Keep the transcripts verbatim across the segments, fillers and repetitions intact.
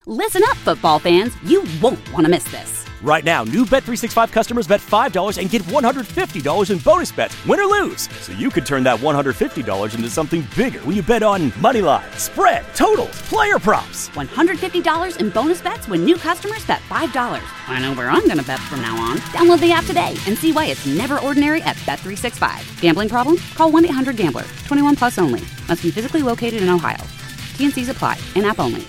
Listen up, football fans. You won't want to miss this. Right now, new Bet three sixty-five customers bet five dollars and get one hundred fifty dollars in bonus bets, win or lose. So you could turn that one hundred fifty dollars into something bigger when you bet on money line, spread, totals, player props. one hundred fifty dollars in bonus bets when new customers bet five dollars. I know where I'm going to bet from now on. Download the app today and see why it's never ordinary at Bet three sixty-five. Gambling problem? Call one eight hundred gambler. twenty-one plus only. Must be physically located in Ohio. T N Cs apply. In-app only.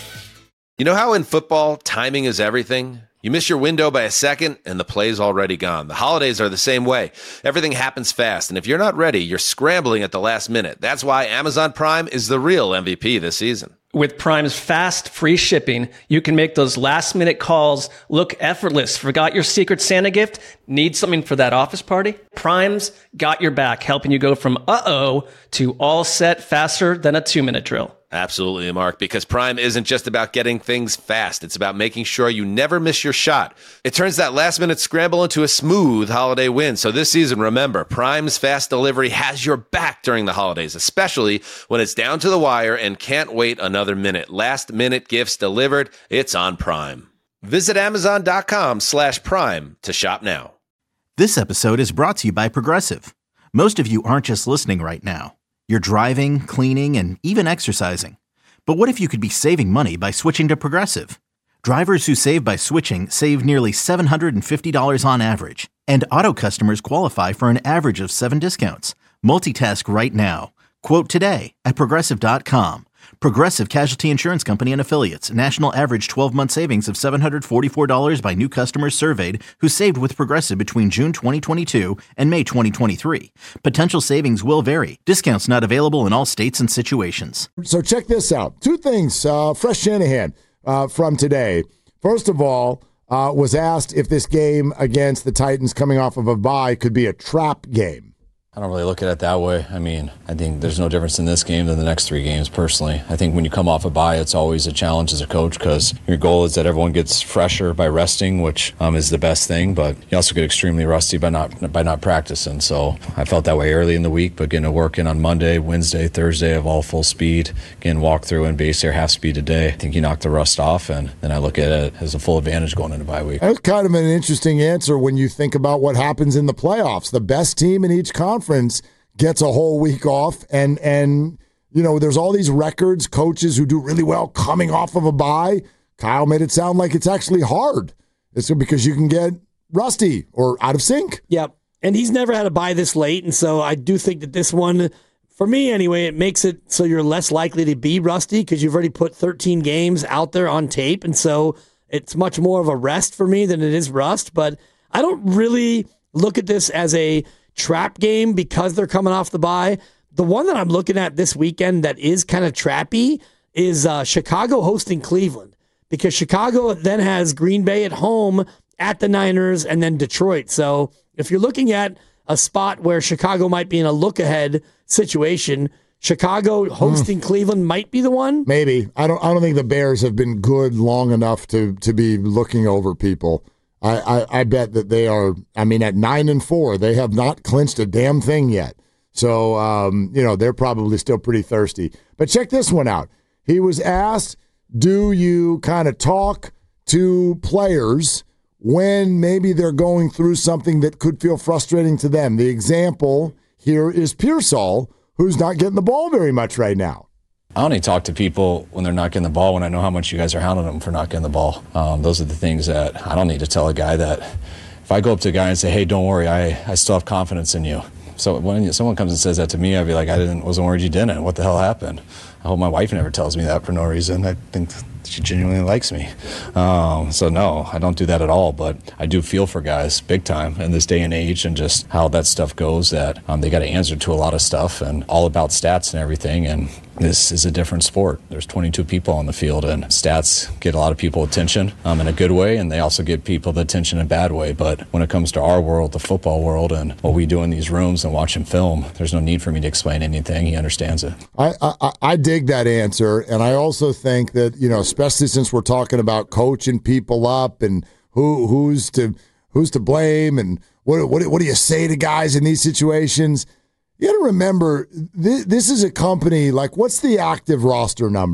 You know how in football, timing is everything? You miss your window by a second, and the play's already gone. The holidays are the same way. Everything happens fast, and if you're not ready, you're scrambling at the last minute. That's why Amazon Prime is the real M V P this season. With Prime's fast, free shipping, you can make those last-minute calls look effortless. Forgot your Secret Santa gift? Need something for that office party? Prime's got your back, helping you go from uh-oh to all set faster than a two-minute drill. Absolutely, Mark, because Prime isn't just about getting things fast. It's about making sure you never miss your shot. It turns that last-minute scramble into a smooth holiday win. So this season, remember, Prime's fast delivery has your back during the holidays, especially when it's down to the wire and can't wait another minute. Last-minute gifts delivered, it's on Prime. Visit Amazon.com slash Prime to shop now. This episode is brought to you by Progressive. Most of you aren't just listening right now. You're driving, cleaning, and even exercising. But what if you could be saving money by switching to Progressive? Drivers who save by switching save nearly seven hundred fifty dollars on average. And auto customers qualify for an average of seven discounts. Multitask right now. Quote today at Progressive dot com. Progressive Casualty Insurance Company and Affiliates. National average twelve-month savings of seven hundred forty-four dollars by new customers surveyed who saved with Progressive between June twenty twenty-two and May twenty twenty-three. Potential savings will vary. Discounts not available in all states and situations. So check this out. Two things. Uh, Fresh Shanahan uh, from today. First of all, uh, was asked if this game against the Titans coming off of a bye could be a trap game. I don't really look at it that way. I mean, I think there's no difference in this game than the next three games, personally. I think when you come off a bye, it's always a challenge as a coach because your goal is that everyone gets fresher by resting, which um, is the best thing, but you also get extremely rusty by not by not practicing. So I felt that way early in the week, but getting to work in on Monday, Wednesday, Thursday of all full speed, getting walk through and base air half speed today, I think you knock the rust off, and then I look at it as a full advantage going into bye week. That's kind of an interesting answer when you think about what happens in the playoffs. The best team in each conference gets a whole week off, and and you know there's all these records, coaches who do really well coming off of a bye. Kyle made it sound like it's actually hard. It's because you can get rusty or out of sync. Yep, and he's never had a bye this late, and so I do think that this one, for me anyway, it makes it so you're less likely to be rusty because you've already put thirteen games out there on tape, and so it's much more of a rest for me than it is rust. But I don't really look at this as a trap game because they're coming off the bye. The one that I'm looking at this weekend that is kind of trappy is uh, Chicago hosting Cleveland, because Chicago then has Green Bay at home, at the Niners, and then Detroit. So if you're looking at a spot where Chicago might be in a look-ahead situation, Chicago hosting mm. Cleveland might be the one. Maybe. I don't I don't think the Bears have been good long enough to to be looking over people. I, I, I bet that they are, I mean, at nine and four, they have not clinched a damn thing yet. So, um, you know, they're probably still pretty thirsty. But check this one out. He was asked, do you kind of talk to players when maybe they're going through something that could feel frustrating to them? The example here is Pearsall, who's not getting the ball very much right now. I only talk to people when they're not getting the ball, when I know how much you guys are hounding them for not getting the ball. Um, those are the things that I don't need to tell a guy that if I go up to a guy and say, hey, don't worry, I, I still have confidence in you. So when someone comes and says that to me, I'd be like, I didn't wasn't worried you didn't. What the hell happened? I hope my wife never tells me that for no reason. I think she genuinely likes me. Um, so no, I don't do that at all. But I do feel for guys big time in this day and age, and just how that stuff goes, that um, they got to answer to a lot of stuff and all about stats and everything. And this is a different sport. There's twenty-two people on the field, and stats get a lot of people attention um, in a good way, and they also get people the attention in a bad way. But when it comes to our world, the football world, and what we do in these rooms and watch him film, there's no need for me to explain anything. He understands it. I, I, I dig that answer, and I also think that, you know, especially since we're talking about coaching people up and who who's to who's to blame and what what what do you say to guys in these situations. You got to remember, this, this is a company, like, what's the active roster number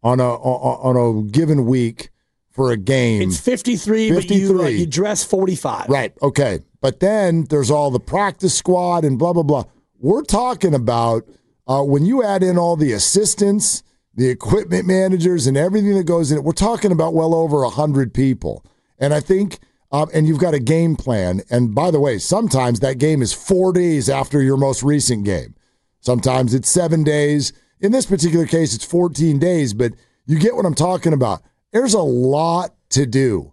on a on a given week for a game. It's fifty-three, fifty-three. But you, uh, you dress forty-five. Right, okay. But then there's all the practice squad and blah, blah, blah. We're talking about uh, when you add in all the assistants, the equipment managers, and everything that goes in it, we're talking about well over one hundred people. And I think, uh, and you've got a game plan. And by the way, sometimes that game is four days after your most recent game. Sometimes it's seven days. In this particular case, it's fourteen days, but you get what I'm talking about. There's a lot to do.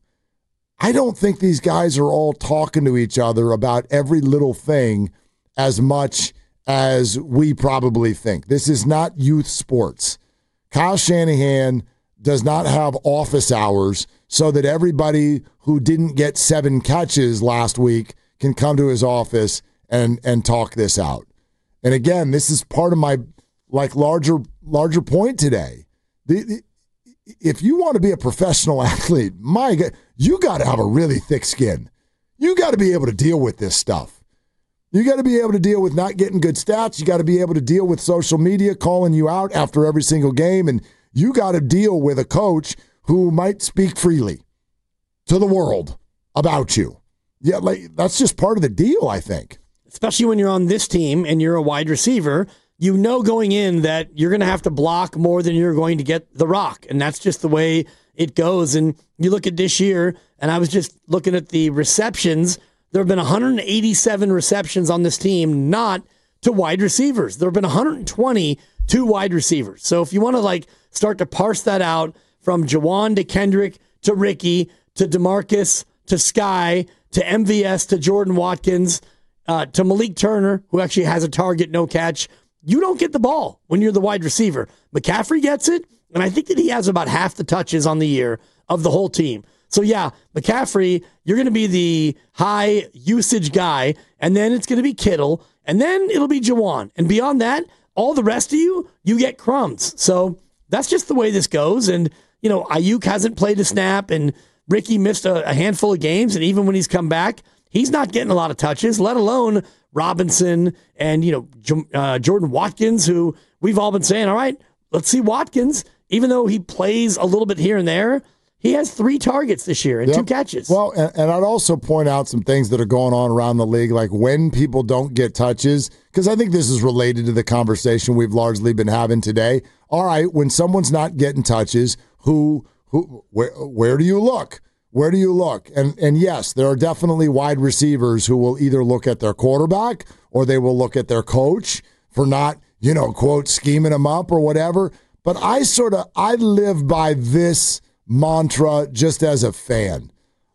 I don't think these guys are all talking to each other about every little thing as much as we probably think. This is not youth sports. Kyle Shanahan does not have office hours so that everybody who didn't get seven catches last week can come to his office and, and talk this out. And again, this is part of my like larger larger point today. The, the, if you want to be a professional athlete, my God, you got to have a really thick skin. You got to be able to deal with this stuff. You got to be able to deal with not getting good stats. You got to be able to deal with social media calling you out after every single game. And you got to deal with a coach who might speak freely to the world about you. Yeah, like that's just part of the deal, I think. Especially when you're on this team and you're a wide receiver, you know going in that you're going to have to block more than you're going to get the rock. And that's just the way it goes. And you look at this year, and I was just looking at the receptions. There have been one hundred eighty-seven receptions on this team, not to wide receivers. There have been one hundred twenty to wide receivers. So if you want to like start to parse that out from Juwan to Kendrick to Ricky to DeMarcus to Sky to M V S to Jordan Watkins uh, to Malik Turner, who actually has a target, no catch, you don't get the ball when you're the wide receiver. McCaffrey gets it, and I think that he has about half the touches on the year of the whole team. So, yeah, McCaffrey, you're going to be the high usage guy, and then it's going to be Kittle, and then it'll be Juwan. And beyond that, all the rest of you, you get crumbs. So that's just the way this goes. And, you know, Ayuk hasn't played a snap, and Ricky missed a, a handful of games, and even when he's come back, he's not getting a lot of touches, let alone Robinson and, you know, uh, Jordan Watkins, who we've all been saying, all right, let's see Watkins. Even though he plays a little bit here and there, he has three targets this year and yep. two catches. Well, and, and I'd also point out some things that are going on around the league, like when people don't get touches, because I think this is related to the conversation we've largely been having today. All right, when someone's not getting touches, who, who, where, where do you look? Where do you look? And and yes, there are definitely wide receivers who will either look at their quarterback or they will look at their coach for not, you know, quote, scheming them up or whatever. But I sort of, I live by this mantra just as a fan.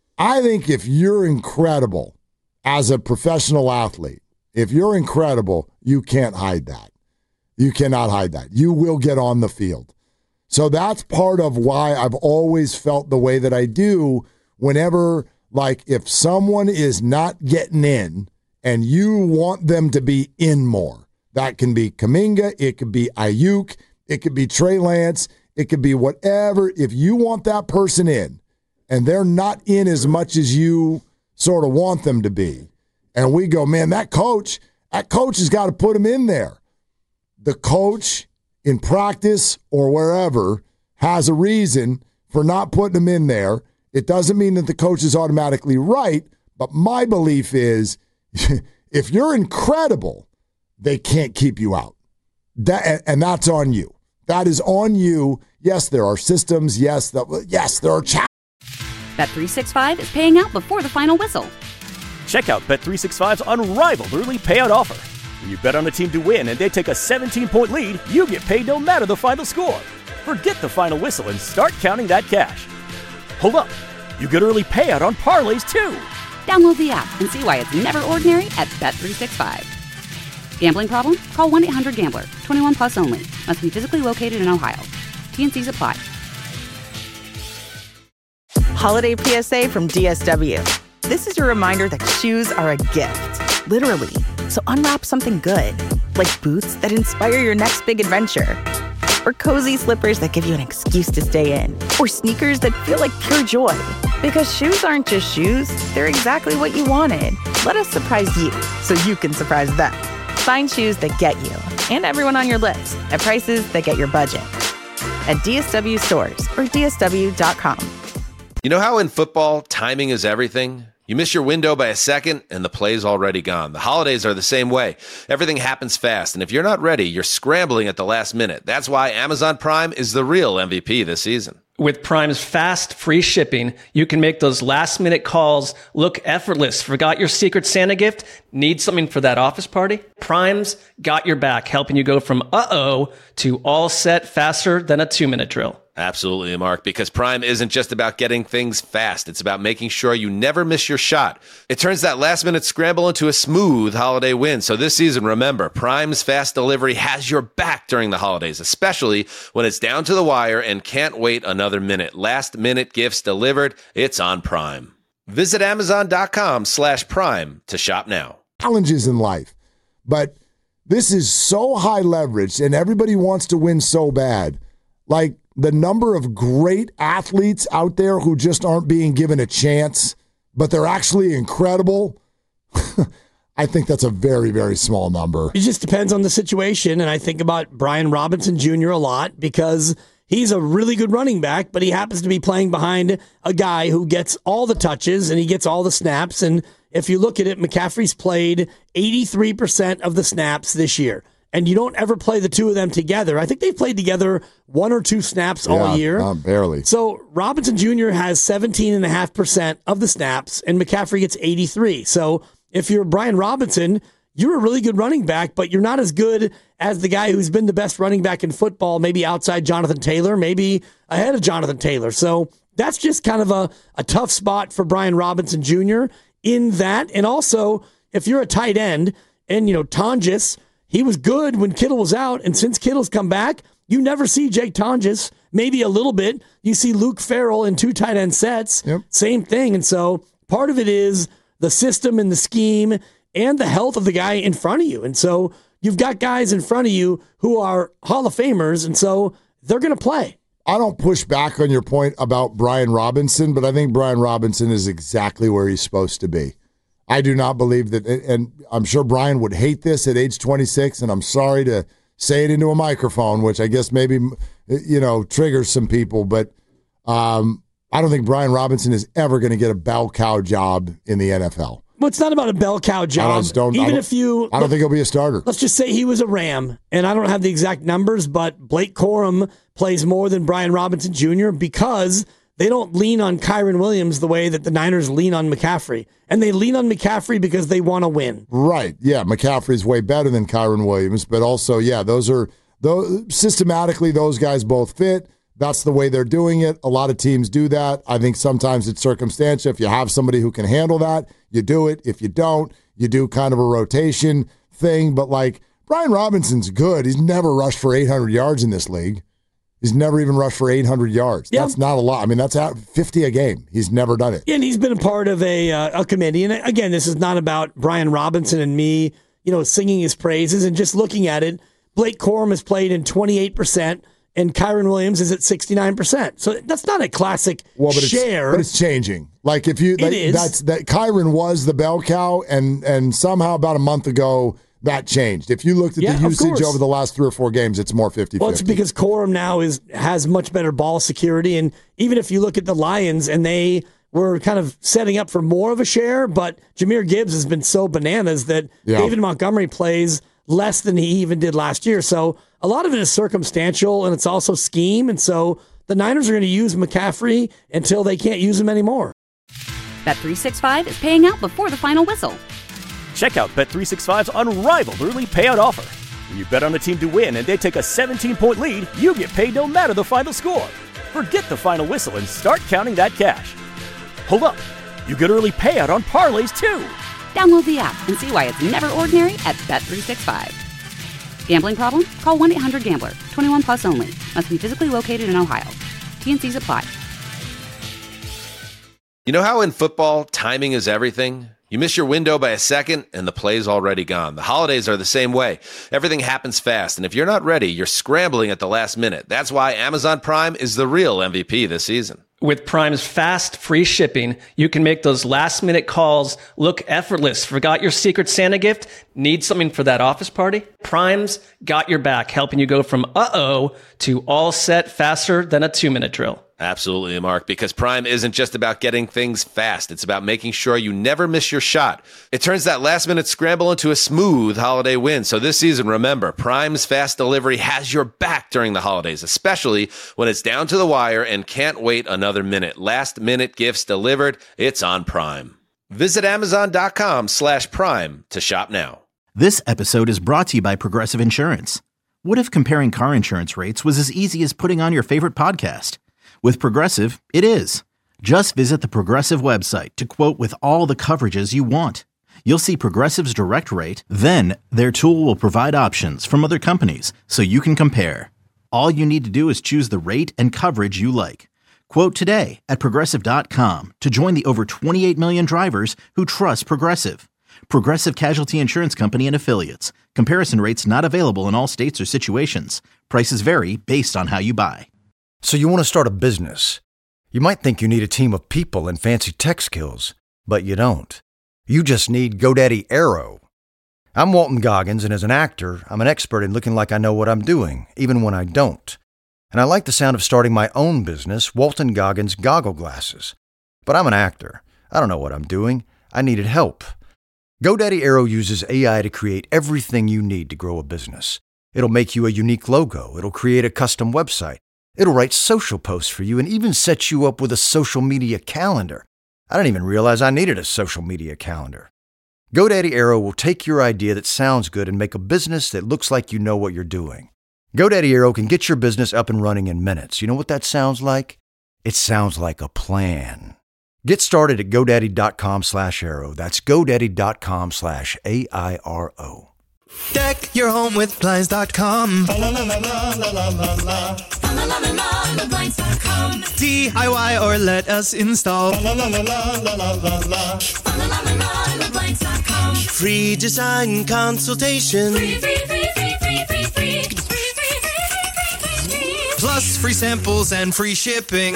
I think if you're incredible as a professional athlete, if you're incredible, you can't hide that. You cannot hide that. You will get on the field. So that's part of why I've always felt the way that I do whenever, like, if someone is not getting in and you want them to be in more. That can be Kuminga, it could be Ayuk, it could be Trey Lance, it could be whatever. If you want that person in and they're not in as much as you sort of want them to be, and we go, man, that coach, that coach has got to put him in there. The coach in practice or wherever has a reason for not putting them in there. It doesn't mean that the coach is automatically right, but my belief is if you're incredible, they can't keep you out. That, and that's on you. That is on you. Yes, there are systems. Yes, the, yes, there are challenges. Bet three sixty-five is paying out before the final whistle. Check out Bet three sixty-five's unrivaled early payout offer. When you bet on a team to win and they take a seventeen-point lead, you get paid no matter the final score. Forget the final whistle and start counting that cash. Hold up. You get early payout on parlays, too. Download the app and see why it's never ordinary at Bet three sixty-five. Gambling problem? Call one eight hundred gambler. twenty-one plus only. Must be physically located in Ohio. T N Cs apply. Holiday P S A from D S W. This is your reminder that shoes are a gift. Literally. So unwrap something good, like boots that inspire your next big adventure, or cozy slippers that give you an excuse to stay in, or sneakers that feel like pure joy. Because shoes aren't just shoes, they're exactly what you wanted. Let us surprise you so you can surprise them. Find shoes that get you and everyone on your list at prices that get your budget. at D S W stores or D S W dot com. You know how in football, timing is everything? You miss your window by a second, and the play's already gone. The holidays are the same way. Everything happens fast, and if you're not ready, you're scrambling at the last minute. That's why Amazon Prime is the real M V P this season. With Prime's fast, free shipping, you can make those last-minute calls look effortless. Forgot your Secret Santa gift? Need something for that office party? Prime's got your back, helping you go from uh-oh to all set faster than a two-minute drill. Absolutely, Mark, because Prime isn't just about getting things fast. It's about making sure you never miss your shot. It turns that last-minute scramble into a smooth holiday win. So this season, remember, Prime's fast delivery has your back during the holidays, especially when it's down to the wire and can't wait another minute. Last-minute gifts delivered, it's on Prime. Visit Amazon.com slash Prime to shop now. Challenges in life, but this is so high leverage, and everybody wants to win so bad. Like, the number of great athletes out there who just aren't being given a chance, but they're actually incredible, I think that's a very, very small number. It just depends on the situation, and I think about Brian Robinson Junior a lot because he's a really good running back, but he happens to be playing behind a guy who gets all the touches and he gets all the snaps, and if you look at it, McCaffrey's played eighty-three percent of the snaps this year. And you don't ever play the two of them together. I think they've played together one or two snaps yeah, all year. Uh, barely. So Robinson Junior has seventeen point five percent of the snaps, and McCaffrey gets eighty-three. So if you're Brian Robinson, you're a really good running back, but you're not as good as the guy who's been the best running back in football, maybe outside Jonathan Taylor, maybe ahead of Jonathan Taylor. So that's just kind of a, a tough spot for Brian Robinson Junior in that. And also, if you're a tight end, and, you know, Tonjes, he was good when Kittle was out, and since Kittle's come back, you never see Jake Tonjes. Maybe a little bit. You see Luke Farrell in two tight end sets. Yep. Same thing. And so part of it is the system and the scheme and the health of the guy in front of you. And so you've got guys in front of you who are Hall of Famers, and so they're going to play. I don't push back on your point about Brian Robinson, but I think Brian Robinson is exactly where he's supposed to be. I do not believe that, and I'm sure Brian would hate this at age twenty-six, and I'm sorry to say it into a microphone, which I guess maybe, you know, triggers some people, but um, I don't think Brian Robinson is ever going to get a bell cow job in the N F L. Well, it's not about a bell cow job. I just don't, Even I don't, if you, I don't think he'll be a starter. Let's just say he was a Ram, and I don't have the exact numbers, but Blake Corum plays more than Brian Robinson Junior because they don't lean on Kyren Williams the way that the Niners lean on McCaffrey. And they lean on McCaffrey because they want to win. Right. Yeah, McCaffrey's way better than Kyren Williams, but also, yeah, those are those systematically those guys both fit. That's the way they're doing it. A lot of teams do that. I think sometimes it's circumstantial. If you have somebody who can handle that, you do it. If you don't, you do kind of a rotation thing. But like Brian Robinson's good. He's never rushed for eight hundred yards in this league. He's never even rushed for eight hundred yards. Yep. That's not a lot. I mean, that's fifty a game. He's never done it. And he's been a part of a uh, a committee. And again, this is not about Brian Robinson and me, you know, singing his praises and just looking at it. Blake Corum has played in twenty-eight percent, and Kyren Williams is at sixty-nine percent. So that's not a classic well, but share. It's, but it's changing. Like if you, like, it is. that's that Kyren was the bell cow, and and somehow about a month ago, that changed. If you looked at yeah, the usage over the last three or four games, it's more fifty-fifty. Well, it's because Corum now is has much better ball security. And even if you look at the Lions, and they were kind of setting up for more of a share, but Jahmyr Gibbs has been so bananas that yeah. David Montgomery plays less than he even did last year. So a lot of it is circumstantial, and it's also scheme. And so the Niners are going to use McCaffrey until they can't use him anymore. Bet three sixty-five is paying out before the final whistle. Check out Bet three sixty-five's unrivaled early payout offer. When you bet on a team to win and they take a seventeen-point lead, you get paid no matter the final score. Forget the final whistle and start counting that cash. Hold up. You get early payout on parlays, too. Download the app and see why it's never ordinary at Bet three sixty-five. Gambling problem? Call one eight hundred gambler. twenty-one plus only. Must be physically located in Ohio. T N Cs apply. You know how in football, timing is everything? You miss your window by a second, and the play's already gone. The holidays are the same way. Everything happens fast, and if you're not ready, you're scrambling at the last minute. That's why Amazon Prime is the real M V P this season. With Prime's fast, free shipping, you can make those last-minute calls look effortless. Forgot your Secret Santa gift? Need something for that office party? Prime's got your back, helping you go from uh-oh to all set faster than a two-minute drill. Absolutely, Mark, because Prime isn't just about getting things fast. It's about making sure you never miss your shot. It turns that last-minute scramble into a smooth holiday win. So this season, remember, Prime's fast delivery has your back during the holidays, especially when it's down to the wire and can't wait another minute. Last-minute gifts delivered, it's on Prime. Visit Amazon.com slash Prime to shop now. This episode is brought to you by Progressive Insurance. What if comparing car insurance rates was as easy as putting on your favorite podcast? With Progressive, it is. Just visit the Progressive website to quote with all the coverages you want. You'll see Progressive's direct rate, then their tool will provide options from other companies so you can compare. All you need to do is choose the rate and coverage you like. Quote today at Progressive dot com to join the over twenty-eight million drivers who trust Progressive. Progressive Casualty Insurance Company and Affiliates. Comparison rates not available in all states or situations. Prices vary based on how you buy. So you want to start a business. You might think you need a team of people and fancy tech skills, but you don't. You just need GoDaddy Aero. I'm Walton Goggins, and as an actor, I'm an expert in looking like I know what I'm doing, even when I don't. And I like the sound of starting my own business, Walton Goggins Goggle Glasses. But I'm an actor. I don't know what I'm doing. I needed help. GoDaddy Aero uses A I to create everything you need to grow a business. It'll make you a unique logo. It'll create a custom website. It'll write social posts for you and even set you up with a social media calendar. I didn't even realize I needed a social media calendar. GoDaddy Aero will take your idea that sounds good and make a business that looks like you know what you're doing. GoDaddy Aero can get your business up and running in minutes. You know what that sounds like? It sounds like a plan. Get started at GoDaddy.com slash Aero. That's GoDaddy.com slash A I R O. Deck your home with Blinds dot com. D I Y or let us install. Free design consultation. Plus free samples and free shipping.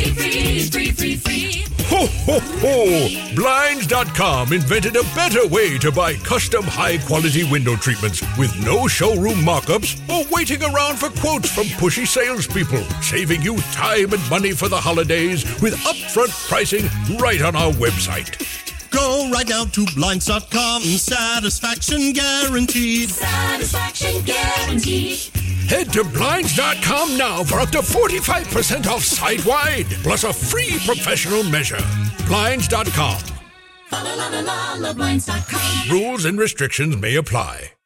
Ho, ho, ho! Blinds dot com invented a better way to buy custom high-quality window treatments with no showroom mock-ups or waiting around for quotes from pushy salespeople, saving you time and money for the holidays with upfront pricing right on our website. Go right now to Blinds dot com. Satisfaction guaranteed. Satisfaction guaranteed. Head to Blinds dot com now for up to forty-five percent off site-wide, plus a free professional measure. Blinds dot com. Rules and restrictions may apply.